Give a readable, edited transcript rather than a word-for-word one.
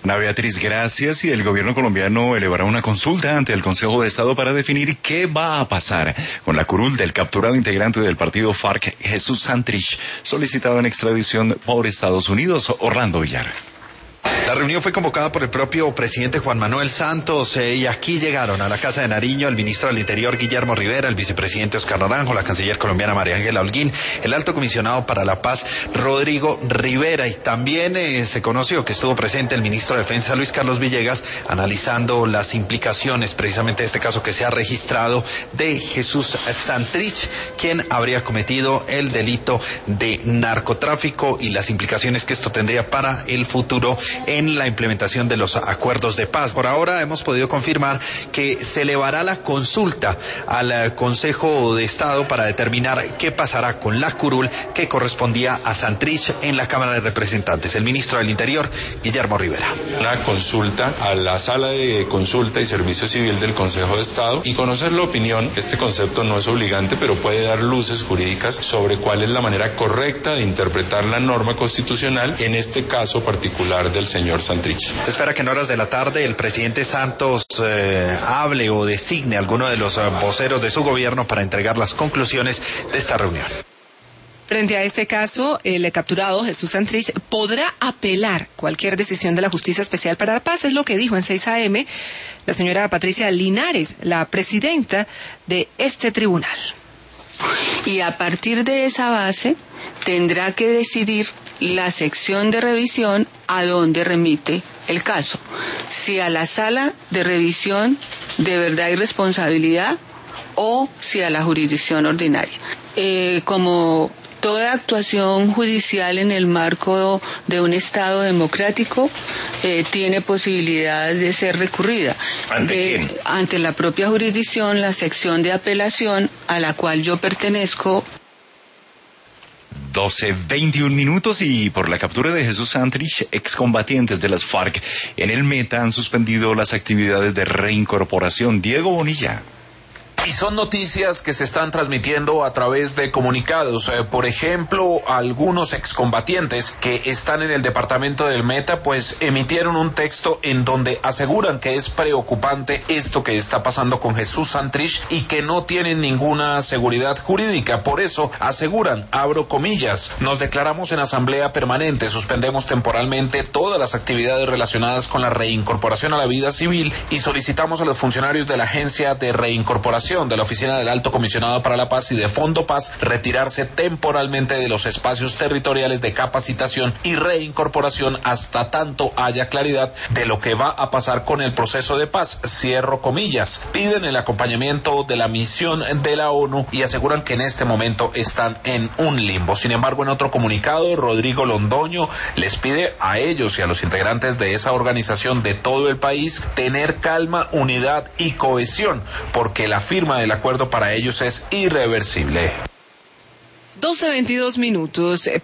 Ana Beatriz, gracias. Y el gobierno colombiano elevará una consulta ante el Consejo de Estado para definir qué va a pasar con la curul del capturado integrante del partido FARC, Jesús Santrich, solicitado en extradición por Estados Unidos. Orlando Villar. La reunión fue convocada por el propio presidente Juan Manuel Santos y aquí llegaron a la Casa de Nariño el ministro del Interior Guillermo Rivera, el vicepresidente Oscar Naranjo, la canciller colombiana María Ángela Holguín, el alto comisionado para la paz Rodrigo Rivera, y también se conoció que estuvo presente el ministro de Defensa Luis Carlos Villegas analizando las implicaciones precisamente de este caso que se ha registrado de Jesús Santrich, quien habría cometido el delito de narcotráfico y las implicaciones que esto tendría para el futuro en la implementación de los acuerdos de paz. Por ahora hemos podido confirmar que se elevará la consulta al Consejo de Estado para determinar qué pasará con la curul que correspondía a Santrich en la Cámara de Representantes. El ministro del Interior, Guillermo Rivera. Una consulta a la Sala de Consulta y Servicio Civil del Consejo de Estado y conocer la opinión. Este concepto no es obligante, pero puede dar luces jurídicas sobre cuál es la manera correcta de interpretar la norma constitucional, en este caso particular del señor Santrich. Se espera que en horas de la tarde el presidente Santos hable o designe a alguno de los voceros de su gobierno para entregar las conclusiones de esta reunión. Frente a este caso, el capturado Jesús Santrich podrá apelar cualquier decisión de la Justicia Especial para la Paz, es lo que dijo en 6 AM la señora Patricia Linares, la presidenta de este tribunal. Y a partir de esa base tendrá que decidir la sección de revisión a dónde remite el caso. Si a la sala de revisión de verdad y responsabilidad o si a la jurisdicción ordinaria. Como toda actuación judicial en el marco de un Estado democrático tiene posibilidad de ser recurrida. ¿Ante quién? Ante la propia jurisdicción, la sección de apelación a la cual yo pertenezco. 12:21 y por la captura de Jesús Santrich, excombatientes de las FARC en el Meta han suspendido las actividades de reincorporación. Diego Bonilla. Y son noticias que se están transmitiendo a través de comunicados. Por ejemplo, algunos excombatientes que están en el departamento del Meta, pues emitieron un texto en donde aseguran que es preocupante esto que está pasando con Jesús Santrich y que no tienen ninguna seguridad jurídica. Por eso aseguran, abro comillas, nos declaramos en asamblea permanente, suspendemos temporalmente todas las actividades relacionadas con la reincorporación a la vida civil y solicitamos a los funcionarios de la Agencia de Reincorporación de la Oficina del Alto Comisionado para la Paz y de Fondo Paz retirarse temporalmente de los espacios territoriales de capacitación y reincorporación hasta tanto haya claridad de lo que va a pasar con el proceso de paz. Cierro comillas. Piden el acompañamiento de la misión de la ONU y aseguran que en este momento están en un limbo. Sin embargo, en otro comunicado, Rodrigo Londoño les pide a ellos y a los integrantes de esa organización de todo el país tener calma, unidad y cohesión, porque la firma del acuerdo para ellos es irreversible. 12:22.